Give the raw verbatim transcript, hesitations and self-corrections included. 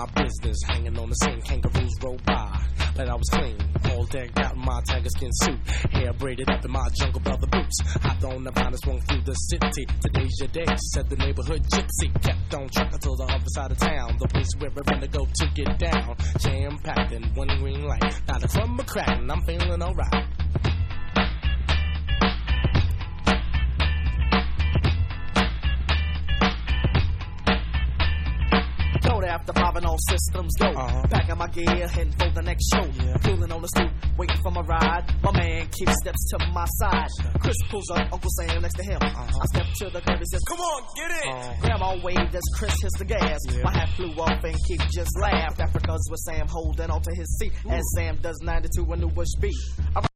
business, hanging on the scene, kangaroos roll by. But I was clean, all decked out in my tiger skin suit, hair braided up in my jungle brother boots. Hopped on the vine and swung through the city. Today's your day, said the neighborhood gypsy. Kept on trucking till the other side of town, the place where we're gonna go to get down. Jam packed in one green light, now the from a crack and I'm feeling alright. After five and all systems go, uh-huh. Packing my gear, heading for the next show. Yeah. Cooling on the stoop, waiting for my ride. My man keeps steps to my side. Chris pulls up, Uncle Sam next to him. Uh-huh. I step to the curb and says, "Come on, get in!" Uh-huh. Grandma waved as Chris hits the gas. Yeah. My hat flew off and Keith just laughed. Africa's with Sam holding onto his seat. Ooh. As Sam does ninety-two a new Bush beat. I